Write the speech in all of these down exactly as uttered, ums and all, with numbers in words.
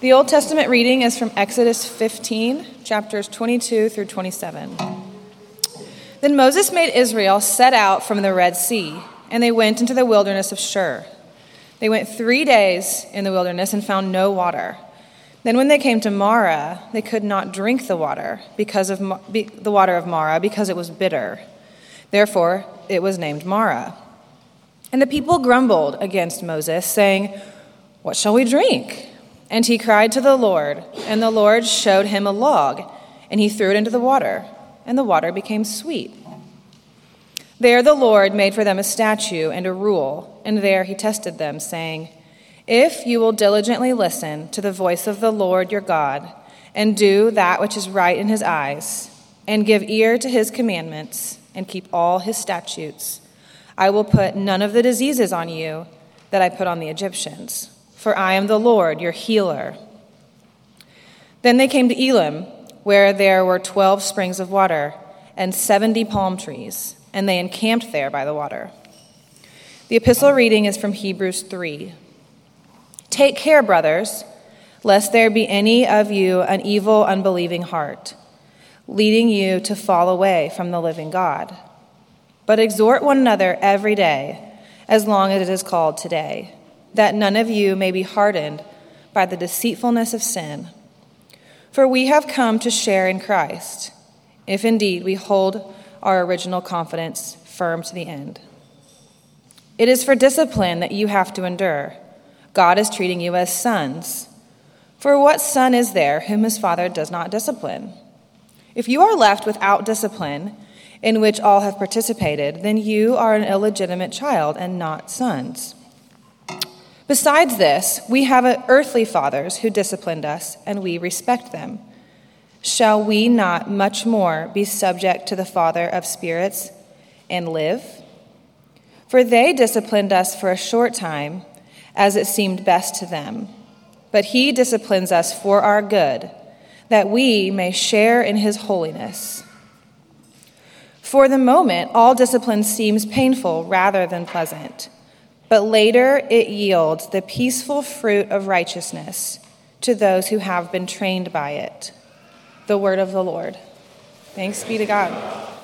The Old Testament reading is from Exodus fifteen, chapters twenty-two through twenty-seven. Then Moses made Israel set out from the Red Sea, and they went into the wilderness of Shur. They went three days in the wilderness and found no water. Then when they came to Marah, they could not drink the water because of the water of Marah because it was bitter. Therefore, it was named Marah. And the people grumbled against Moses, saying, "What shall we drink?" And he cried to the Lord, and the Lord showed him a log, and he threw it into the water, and the water became sweet. There the Lord made for them a statute and a rule, and there he tested them, saying, "If you will diligently listen to the voice of the Lord your God, and do that which is right in his eyes, and give ear to his commandments, and keep all his statutes, I will put none of the diseases on you that I put on the Egyptians. For I am the Lord, your healer." Then they came to Elim, where there were twelve springs of water and seventy palm trees, and they encamped there by the water. The epistle reading is from Hebrews three. "Take care, brothers, lest there be any of you an evil, unbelieving heart, leading you to fall away from the living God. But exhort one another every day, as long as it is called today, that none of you may be hardened by the deceitfulness of sin. For we have come to share in Christ, if indeed we hold our original confidence firm to the end. It is for discipline that you have to endure. God is treating you as sons. For what son is there whom his father does not discipline? If you are left without discipline, in which all have participated, then you are an illegitimate child and not sons. Besides this, we have earthly fathers who disciplined us, and we respect them. Shall we not much more be subject to the Father of spirits and live? For they disciplined us for a short time, as it seemed best to them. But he disciplines us for our good, that we may share in his holiness. For the moment, all discipline seems painful rather than pleasant, but later it yields the peaceful fruit of righteousness to those who have been trained by it." The word of the Lord. Thanks be to God.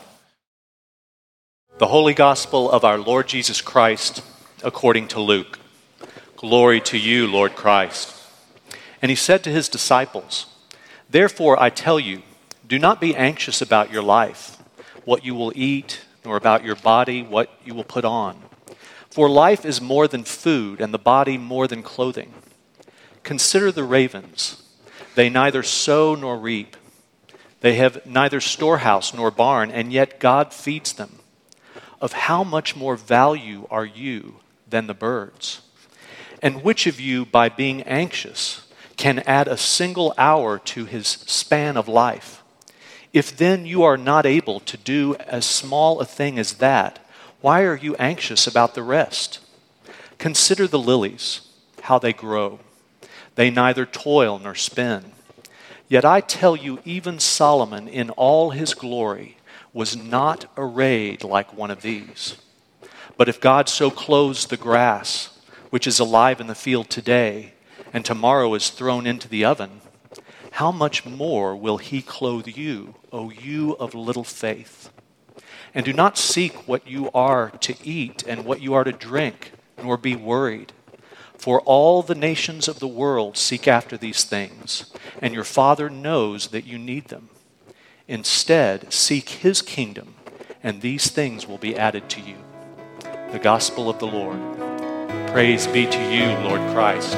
The Holy Gospel of our Lord Jesus Christ according to Luke. Glory to you, Lord Christ. And he said to his disciples, "Therefore I tell you, do not be anxious about your life, what you will eat, nor about your body, what you will put on. For life is more than food, and the body more than clothing. Consider the ravens. They neither sow nor reap. They have neither storehouse nor barn, and yet God feeds them. Of how much more value are you than the birds? And which of you, by being anxious, can add a single hour to his span of life? If then you are not able to do as small a thing as that, why are you anxious about the rest? Consider the lilies, how they grow. They neither toil nor spin. Yet I tell you, even Solomon in all his glory was not arrayed like one of these. But if God so clothes the grass, which is alive in the field today, and tomorrow is thrown into the oven, how much more will he clothe you, O you of little faith? And do not seek what you are to eat and what you are to drink, nor be worried. For all the nations of the world seek after these things, and your Father knows that you need them. Instead, seek his kingdom, and these things will be added to you." The Gospel of the Lord. Praise be to you, Lord Christ.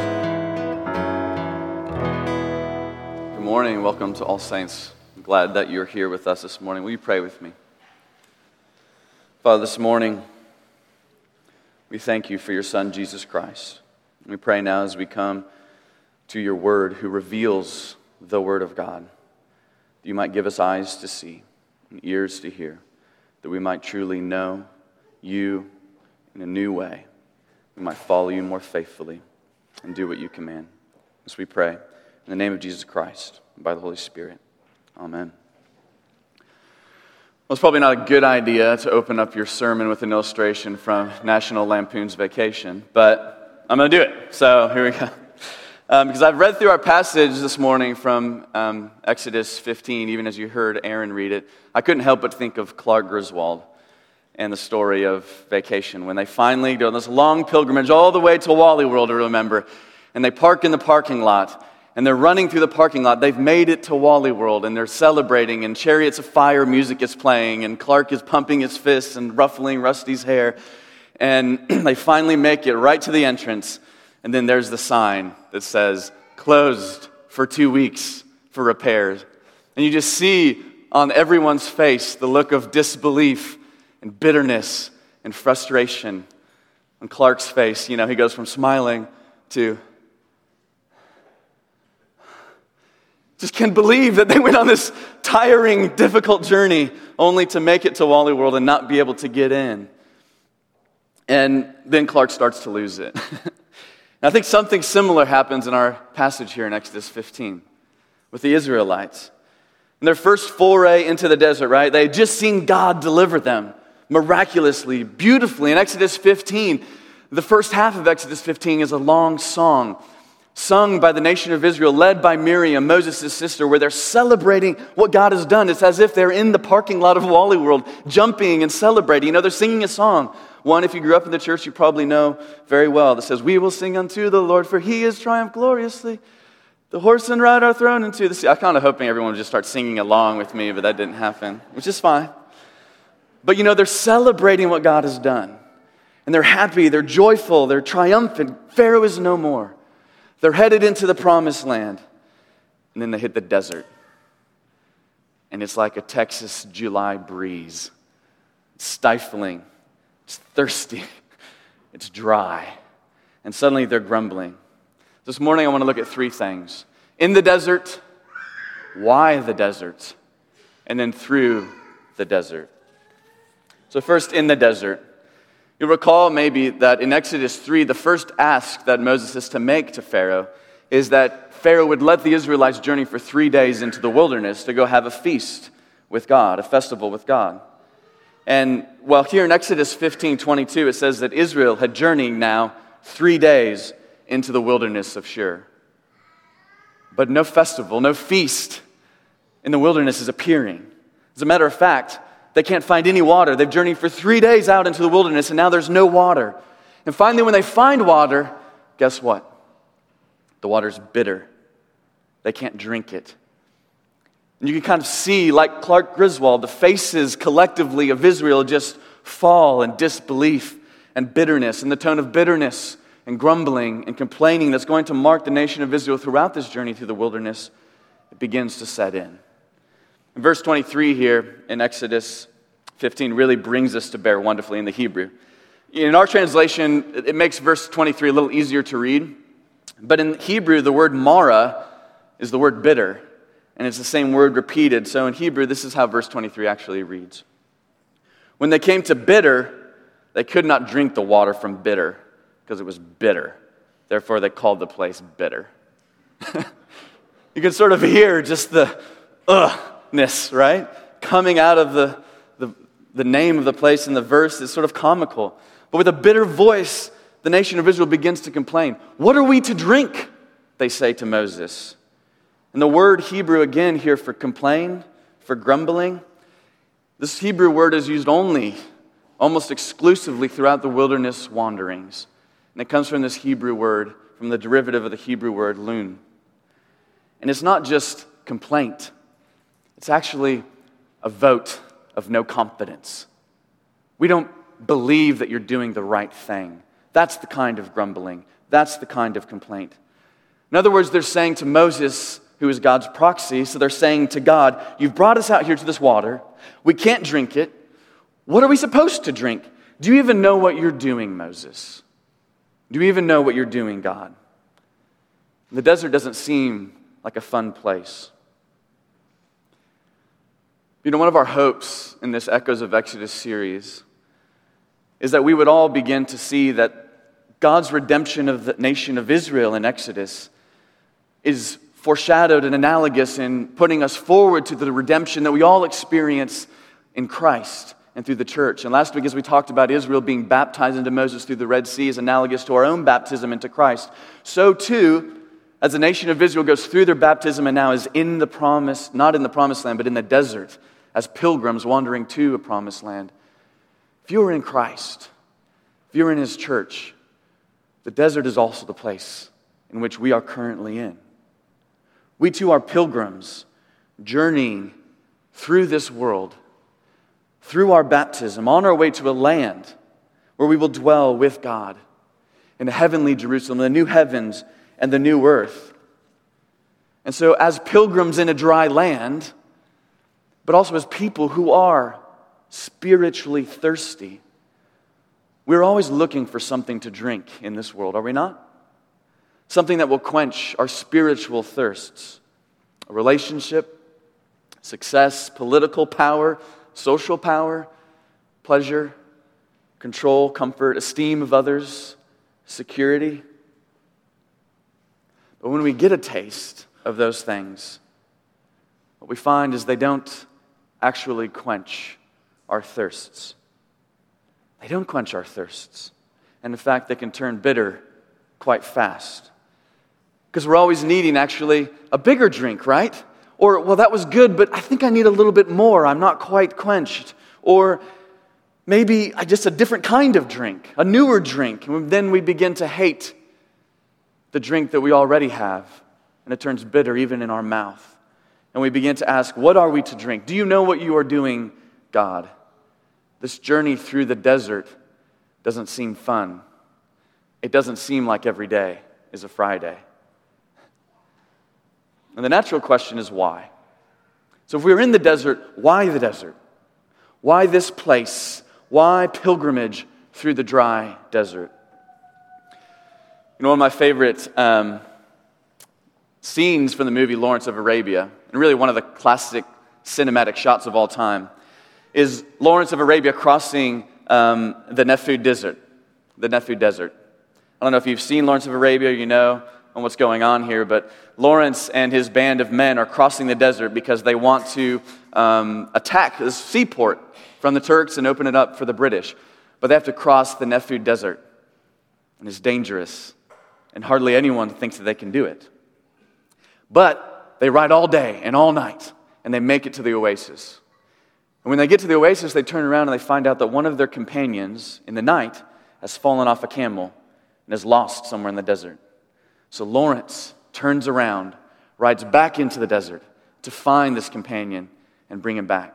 Good morning and welcome to All Saints. I'm glad that you're here with us this morning. Will you pray with me? Father, this morning, we thank you for your Son, Jesus Christ. We pray now as we come to your word, who reveals the word of God, that you might give us eyes to see and ears to hear, that we might truly know you in a new way. We might follow you more faithfully and do what you command. As we pray, in the name of Jesus Christ, and by the Holy Spirit. Amen. Well, it's probably not a good idea to open up your sermon with an illustration from National Lampoon's Vacation, but I'm going to do it. So here we go. Um, because I've read through our passage this morning from um, Exodus fifteen, even as you heard Aaron read it. I couldn't help but think of Clark Griswold and the story of Vacation, when they finally do this long pilgrimage all the way to Wally World, to remember, and they park in the parking lot, and they're running through the parking lot. They've made it to Wally World, and they're celebrating, and Chariots of Fire music is playing, and Clark is pumping his fists and ruffling Rusty's hair, and they finally make it right to the entrance. And then there's the sign that says, closed for two weeks for repairs. And you just see on everyone's face the look of disbelief and bitterness and frustration. On Clark's face, you know, he goes from smiling to, just can't believe that they went on this tiring, difficult journey only to make it to Wally World and not be able to get in. And then Clark starts to lose it. And I think something similar happens in our passage here in Exodus fifteen with the Israelites. In their first foray into the desert, right, they had just seen God deliver them miraculously, beautifully. In Exodus fifteen, the first half of Exodus fifteen is a long song sung by the nation of Israel, led by Miriam, Moses' sister, where they're celebrating what God has done. It's as if they're in the parking lot of Wally World, jumping and celebrating. You know, they're singing a song. One, if you grew up in the church, you probably know very well, that says, we will sing unto the Lord, for he has triumphed gloriously. The horse and rider are thrown into the sea. I kind of hoping everyone would just start singing along with me, but that didn't happen, which is fine. But you know, they're celebrating what God has done. And they're happy, they're joyful, they're triumphant. Pharaoh is no more. They're headed into the promised land. And then they hit the desert. And it's like a Texas July breeze. It's stifling. It's thirsty. It's dry. And suddenly they're grumbling. This morning I want to look at three things. In the desert, why the desert? And then through the desert. So first, in the desert. You'll recall maybe that in Exodus three, the first ask that Moses is to make to Pharaoh is that Pharaoh would let the Israelites journey for three days into the wilderness to go have a feast with God, a festival with God. And well, here in Exodus fifteen twenty-two, it says that Israel had journeyed now three days into the wilderness of Shur. But no festival, no feast in the wilderness is appearing. As a matter of fact, they can't find any water. They've journeyed for three days out into the wilderness, and now there's no water. And finally, when they find water, guess what? The water's bitter. They can't drink it. And you can kind of see, like Clark Griswold, the faces collectively of Israel just fall in disbelief and bitterness, and the tone of bitterness and grumbling and complaining that's going to mark the nation of Israel throughout this journey through the wilderness, it begins to set in. And verse twenty-three here in Exodus fifteen really brings us to bear wonderfully in the Hebrew. In our translation, it makes verse twenty-three a little easier to read. But in Hebrew, the word mara is the word bitter. And it's the same word repeated. So in Hebrew, this is how verse twenty-three actually reads. When they came to bitter, they could not drink the water from bitter because it was bitter. Therefore, they called the place bitter. You can sort of hear just the ughness, right? Coming out of the, the, the name of the place in the verse is sort of comical. But with a bitter voice, the nation of Israel begins to complain. What are we to drink? They say to Moses. And the word Hebrew again here for complain, for grumbling, this Hebrew word is used only, almost exclusively throughout the wilderness wanderings. And it comes from this Hebrew word, from the derivative of the Hebrew word lun. And it's not just complaint. It's actually a vote of no confidence. We don't believe that you're doing the right thing. That's the kind of grumbling. That's the kind of complaint. In other words, they're saying to Moses, who is God's proxy, so they're saying to God, you've brought us out here to this water. We can't drink it. What are we supposed to drink? Do you even know what you're doing, Moses? Do you even know what you're doing, God? The desert doesn't seem like a fun place. You know, one of our hopes in this Echoes of Exodus series is that we would all begin to see that God's redemption of the nation of Israel in Exodus is foreshadowed and analogous in putting us forward to the redemption that we all experience in Christ and through the church. And last week, as we talked about Israel being baptized into Moses through the Red Sea is analogous to our own baptism into Christ, so too as the nation of Israel goes through their baptism and now is in the promise, not in the promised land, but in the desert, as pilgrims wandering to a promised land. If you are in Christ, if you're in His church, the desert is also the place in which we are currently in. We too are pilgrims, journeying through this world, through our baptism, on our way to a land where we will dwell with God in the heavenly Jerusalem, the new heavens and the new earth. And so as pilgrims in a dry land, but also as people who are spiritually thirsty, we're always looking for something to drink in this world, are we not? Something that will quench our spiritual thirsts. A relationship, success, political power, social power, pleasure, control, comfort, esteem of others, security. But when we get a taste of those things, what we find is they don't actually quench our thirsts. They don't quench our thirsts. And in fact, they can turn bitter quite fast. Because we're always needing actually a bigger drink, right? Or, well, that was good, but I think I need a little bit more. I'm not quite quenched. Or maybe just a different kind of drink, a newer drink. And then we begin to hate the drink that we already have. And it turns bitter even in our mouth. And we begin to ask, what are we to drink? Do you know what you are doing, God? This journey through the desert doesn't seem fun. It doesn't seem like every day is a Friday. And the natural question is why? So if we're in the desert, why the desert? Why this place? Why pilgrimage through the dry desert? You know, one of my favorite um, scenes from the movie Lawrence of Arabia, and really one of the classic cinematic shots of all time, is Lawrence of Arabia crossing um, the Nephid Desert. The Nephid Desert. I don't know if you've seen Lawrence of Arabia, you know on what's going on here, but Lawrence and his band of men are crossing the desert because they want to um, attack this seaport from the Turks and open it up for the British. But they have to cross the Nephid Desert, and it's dangerous, and hardly anyone thinks that they can do it. But they ride all day and all night, and they make it to the oasis. And when they get to the oasis, they turn around and they find out that one of their companions in the night has fallen off a camel and is lost somewhere in the desert. So Lawrence turns around, rides back into the desert to find this companion and bring him back.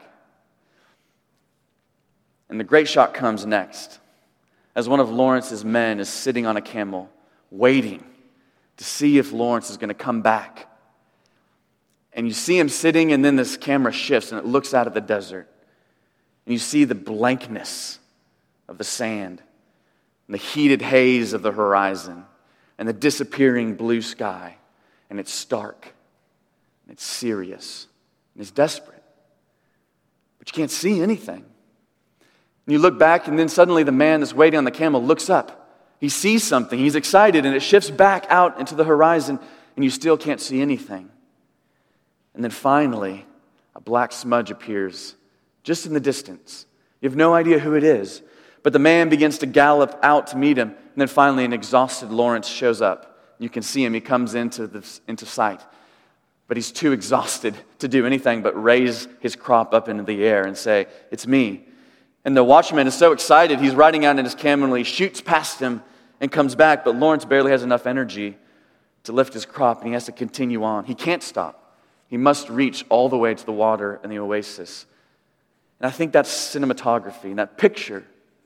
And the great shot comes next, as one of Lawrence's men is sitting on a camel, waiting to see if Lawrence is going to come back. And you see him sitting, and then this camera shifts, and it looks out at the desert. And you see the blankness of the sand, and the heated haze of the horizon, and the disappearing blue sky. And it's stark, and it's serious, and it's desperate. But you can't see anything. And you look back, and then suddenly the man that's waiting on the camel looks up. He sees something, he's excited, and it shifts back out into the horizon, and you still can't see anything. And then finally, a black smudge appears just in the distance. You have no idea who it is. But the man begins to gallop out to meet him. And then finally, an exhausted Lawrence shows up. You can see him. He comes into, this, into sight. But he's too exhausted to do anything but raise his crop up into the air and say, "It's me." And the watchman is so excited, he's riding out in his camel, and he shoots past him and comes back. But Lawrence barely has enough energy to lift his crop, and he has to continue on. He can't stop. He must reach all the way to the water and the oasis. And I think that cinematography and that picture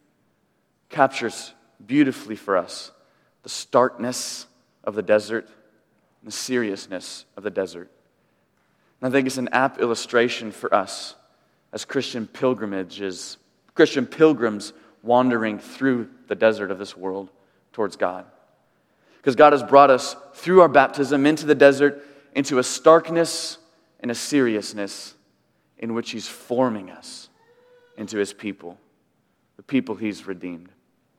captures beautifully for us the starkness of the desert and the seriousness of the desert. And I think it's an apt illustration for us as Christian pilgrimages, Christian pilgrims wandering through the desert of this world towards God. Because God has brought us through our baptism into the desert, into a starkness and a seriousness in which He's forming us into His people, the people He's redeemed.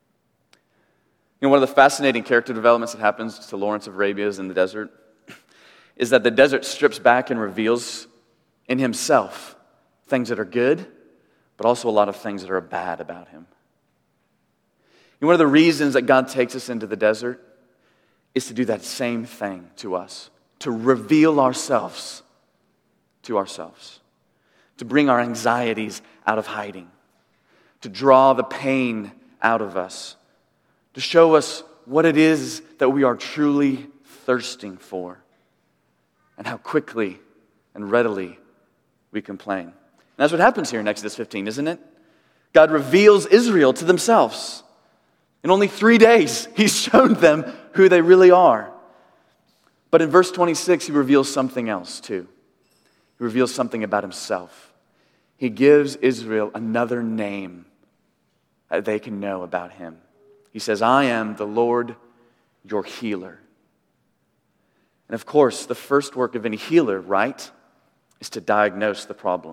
You know, one of the fascinating character developments that happens to Lawrence of Arabia in the desert is that the desert strips back and reveals in himself things that are good, but also a lot of things that are bad about him. You know, one of the reasons that God takes us into the desert is to do that same thing to us, to reveal ourselves to ourselves, to bring our anxieties out of hiding, to draw the pain out of us, to show us what it is that we are truly thirsting for, and how quickly and readily we complain. And that's what happens here in Exodus fifteen, isn't it? God reveals Israel to themselves. In only three days, he's shown them who they really are. But in verse twenty-six, he reveals something else too. He reveals something about himself. He gives Israel another name that they can know about him. He says, I am the Lord, your healer. And of course, the first work of any healer, right, is to diagnose the problem.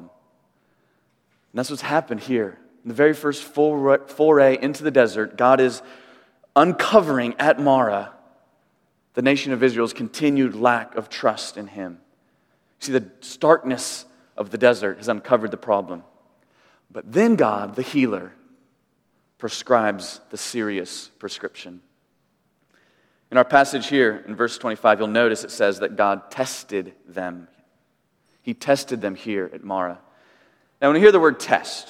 And that's what's happened here. In the very first foray into the desert, God is uncovering at Marah the nation of Israel's continued lack of trust in him. See, the starkness of the desert has uncovered the problem. But then God, the healer, prescribes the serious prescription. In our passage here, in verse twenty-five, you'll notice it says that God tested them. He tested them here at Marah. Now, when you hear the word test,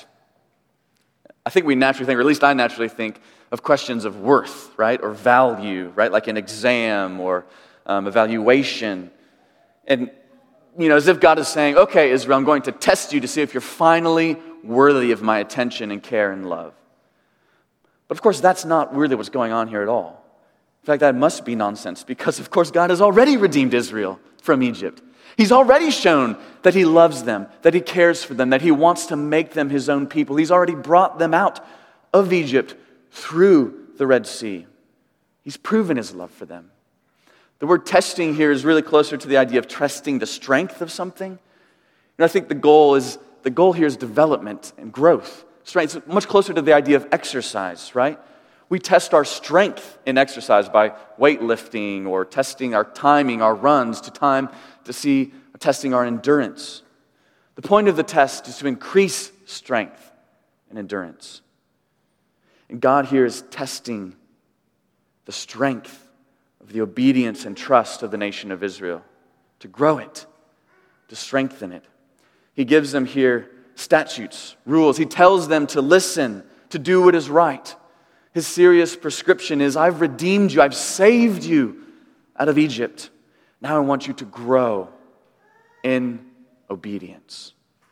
I think we naturally think, or at least I naturally think, of questions of worth, right, or value, right, like an exam or um, evaluation. And, you know, as if God is saying, okay, Israel, I'm going to test you to see if you're finally worthy of my attention and care and love. But of course, that's not really what's going on here at all. In fact, that must be nonsense because, of course, God has already redeemed Israel from Egypt. He's already shown that he loves them, that he cares for them, that he wants to make them his own people. He's already brought them out of Egypt through the Red Sea. He's proven his love for them. The word testing here is really closer to the idea of testing the strength of something. And I think the goal is the goal here is development and growth. Strength. It's much closer to the idea of exercise, right? We test our strength in exercise by weightlifting or testing our timing, our runs to time to see, testing our endurance. The point of the test is to increase strength and endurance. And God here is testing the strength of the obedience and trust of the nation of Israel, to grow it, to strengthen it. He gives them here statutes, rules. He tells them to listen, to do what is right. His serious prescription is, I've redeemed you, I've saved you out of Egypt. Now I want you to grow in obedience.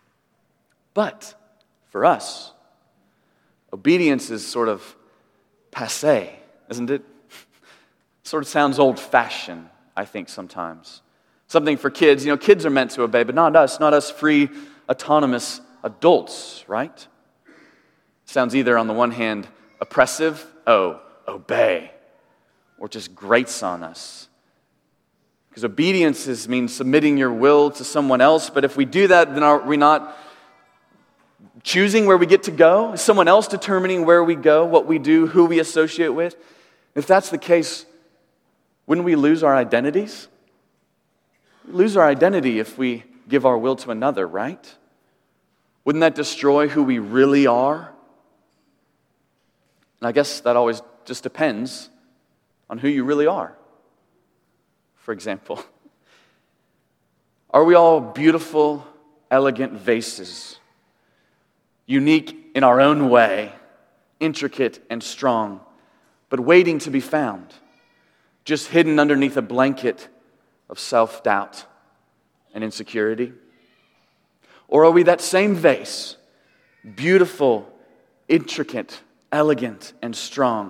But for us, obedience is sort of passé, isn't it? Sort of sounds old-fashioned, I think, sometimes. Something for kids. You know, kids are meant to obey, but not us, not us free, autonomous adults, right? Sounds either, on the one hand, oppressive, oh, obey, or just grates on us. Because obedience is, means submitting your will to someone else, but if we do that, then are we not choosing where we get to go? Is someone else determining where we go, what we do, who we associate with? If that's the case, wouldn't we lose our identities? We lose our identity if we give our will to another, right? Wouldn't that destroy who we really are? And I guess that always just depends on who you really are. For example, are we all beautiful, elegant vases, unique in our own way, intricate and strong, but waiting to be found, just hidden underneath a blanket of self-doubt and insecurity? Or are we that same vase, beautiful, intricate, elegant, and strong,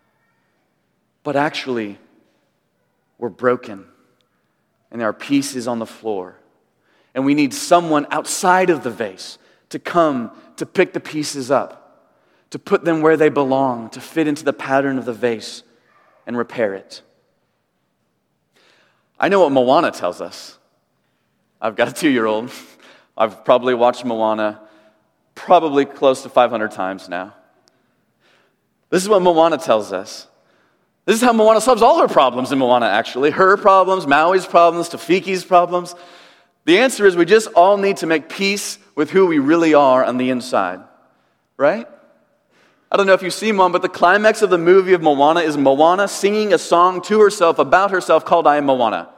but actually we're broken and there are pieces on the floor and we need someone outside of the vase to come to pick the pieces up, to put them where they belong, to fit into the pattern of the vase and repair it? I know what Moana tells us. I've got a two-year-old. I've probably watched Moana probably close to five hundred times now. This is what Moana tells us. This is how Moana solves all her problems in Moana, actually. Her problems, Maui's problems, Tafiki's problems. The answer is we just all need to make peace with who we really are on the inside. Right? I don't know if you've seen one, but the climax of the movie of Moana is Moana singing a song to herself about herself called I Am Moana.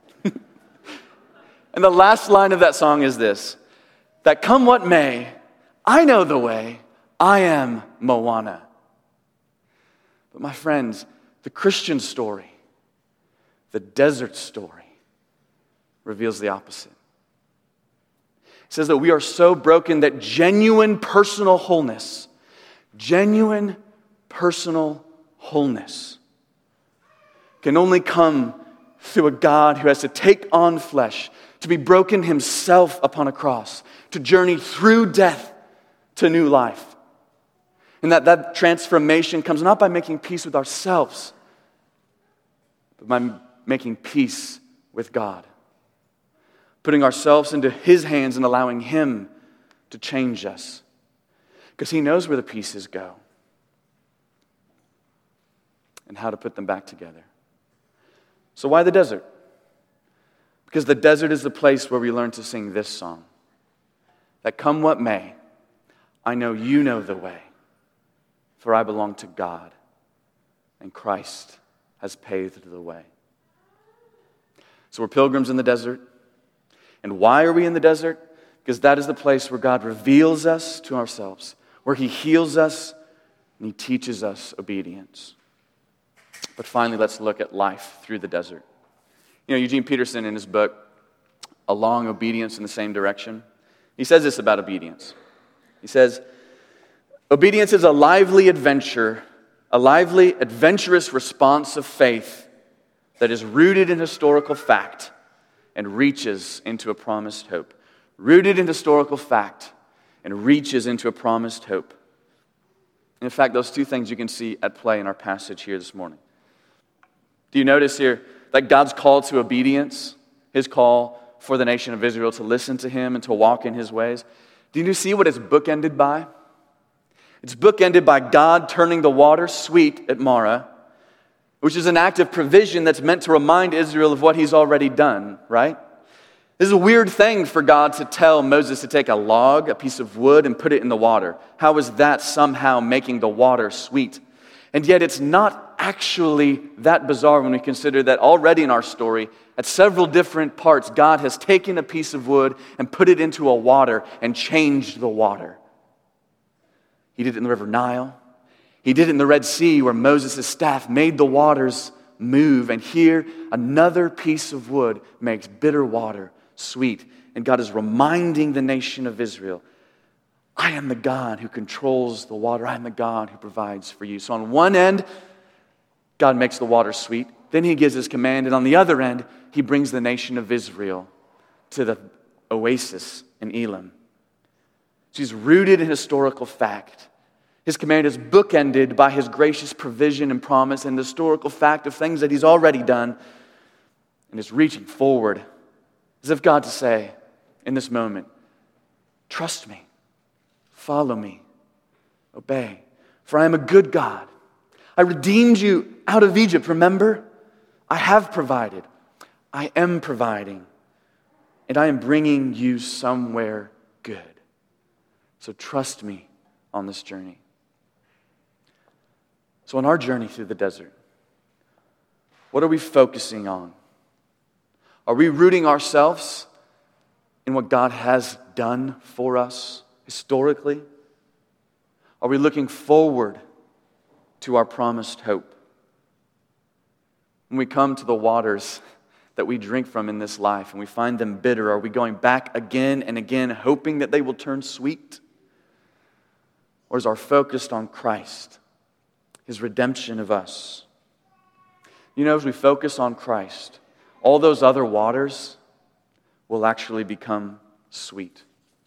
And the last line of that song is this, that come what may, I know the way, I am Moana. But my friends, the Christian story, the desert story, reveals the opposite. It says that we are so broken that genuine personal wholeness, genuine personal wholeness can only come through a God who has to take on flesh, to be broken himself upon a cross, to journey through death to new life. And that that transformation comes not by making peace with ourselves, but by making peace with God. Putting ourselves into his hands and allowing him to change us. Because he knows where the pieces go and how to put them back together. So why the desert? Because the desert is the place where we learn to sing this song. That come what may, I know you know the way, for I belong to God, and Christ has paved the way. So we're pilgrims in the desert. And why are we in the desert? Because that is the place where God reveals us to ourselves, where he heals us and he teaches us obedience. But finally, let's look at life through the desert. You know, Eugene Peterson, in his book, Along Obedience in the Same Direction, he says this about obedience. He says, obedience is a lively adventure, a lively, adventurous response of faith that is rooted in historical fact and reaches into a promised hope. Rooted in historical fact and reaches into a promised hope. In fact, those two things you can see at play in our passage here this morning. Do you notice here that God's call to obedience, his call for the nation of Israel to listen to him and to walk in his ways? Do you see what it's bookended by? It's bookended by God turning the water sweet at Marah, which is an act of provision that's meant to remind Israel of what he's already done, right? This is a weird thing for God to tell Moses to take a log, a piece of wood, and put it in the water. How is that somehow making the water sweet? And yet it's not actually that bizarre when we consider that already in our story, at several different parts, God has taken a piece of wood and put it into a water and changed the water. He did it in the river Nile. He did it in the Red Sea where Moses' staff made the waters move. And here, another piece of wood makes bitter water sweet. And God is reminding the nation of Israel, I am the God who controls the water. I am the God who provides for you. So on one end, God makes the water sweet. Then he gives his command. And on the other end, he brings the nation of Israel to the oasis in Elim. She's rooted in historical fact. His command is bookended by his gracious provision and promise and the historical fact of things that he's already done. And is reaching forward as if God to say in this moment, trust me, follow me, obey. For I am a good God. I redeemed you out of Egypt, remember? I have provided. I am providing. And I am bringing you somewhere good. So trust me on this journey. So on our journey through the desert, what are we focusing on? Are we rooting ourselves in what God has done for us historically? Are we looking forward to our promised hope? When we come to the waters that we drink from in this life and we find them bitter, are we going back again and again hoping that they will turn sweet? Or is our focus on Christ, his redemption of us? You know, as we focus on Christ, all those other waters will actually become sweet.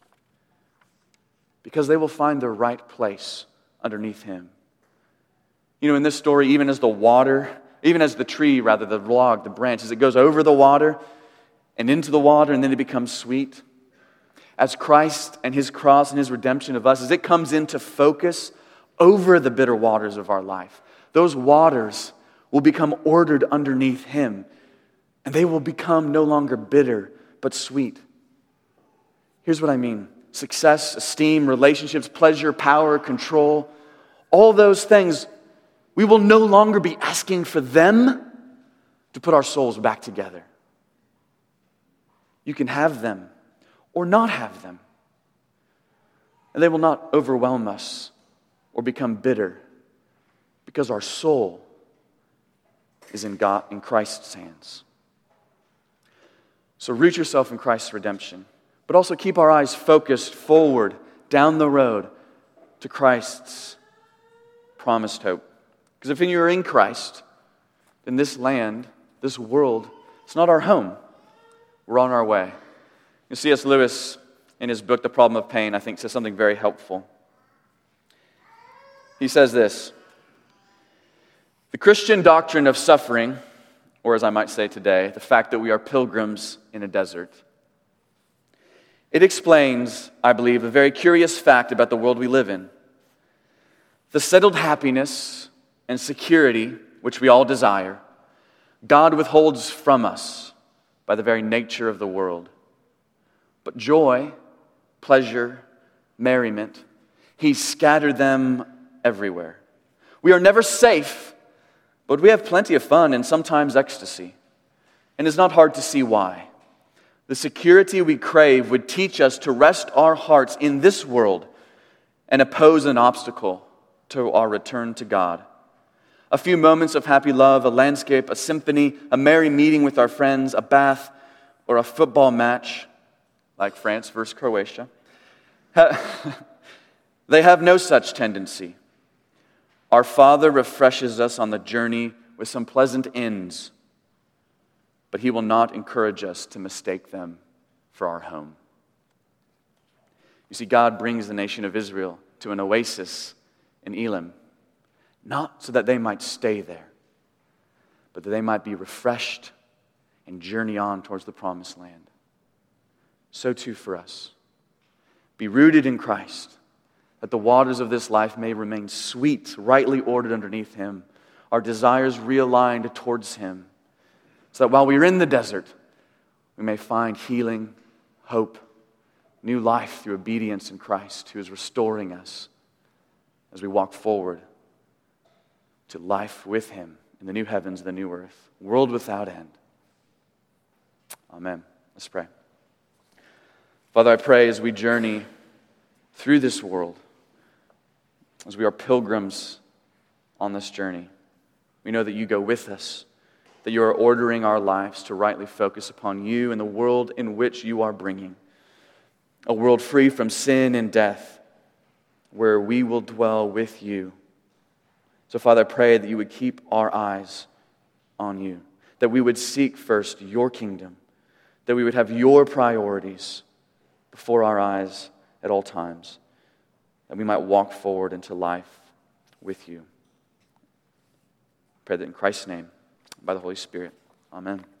Because they will find their right place underneath him. You know, in this story, even as the water, even as the tree, rather, the log, the branch, as it goes over the water and into the water and then it becomes sweet, as Christ and his cross and his redemption of us, as it comes into focus over the bitter waters of our life, those waters will become ordered underneath him, and they will become no longer bitter, but sweet. Here's what I mean. Success, esteem, relationships, pleasure, power, control, all those things, we will no longer be asking for them to put our souls back together. You can have them or not have them. And they will not overwhelm us or become bitter because our soul is in God, in Christ's hands. So root yourself in Christ's redemption, but also keep our eyes focused forward down the road to Christ's promised hope. Because if you're in Christ, then this land, this world, it's not our home. We're on our way. You see, C S Lewis, in his book, The Problem of Pain, I think says something very helpful. He says this: the Christian doctrine of suffering, or as I might say today, the fact that we are pilgrims in a desert, it explains, I believe, a very curious fact about the world we live in. The settled happiness and security which we all desire, God withholds from us by the very nature of the world. But joy, pleasure, merriment, He scattered them everywhere. We are never safe, but we have plenty of fun and sometimes ecstasy. And it's not hard to see why. The security we crave would teach us to rest our hearts in this world and oppose an obstacle to our return to God. A few moments of happy love, a landscape, a symphony, a merry meeting with our friends, a bath, or a football match, like France versus Croatia. They have no such tendency. Our Father refreshes us on the journey with some pleasant ends, but He will not encourage us to mistake them for our home. You see, God brings the nation of Israel to an oasis in Elim, not so that they might stay there, but that they might be refreshed and journey on towards the promised land. So too for us. Be rooted in Christ, that the waters of this life may remain sweet, rightly ordered underneath Him, our desires realigned towards Him, so that while we are in the desert, we may find healing, hope, new life through obedience in Christ, who is restoring us as we walk forward to life with Him in the new heavens and the new earth, world without end. Amen. Let's pray. Father, I pray as we journey through this world, as we are pilgrims on this journey, we know that You go with us, that You are ordering our lives to rightly focus upon You and the world in which You are bringing, a world free from sin and death, where we will dwell with You. So, Father, I pray that You would keep our eyes on You, that we would seek first Your kingdom, that we would have Your priorities before our eyes at all times, that we might walk forward into life with You. I pray that in Christ's name, by the Holy Spirit. Amen.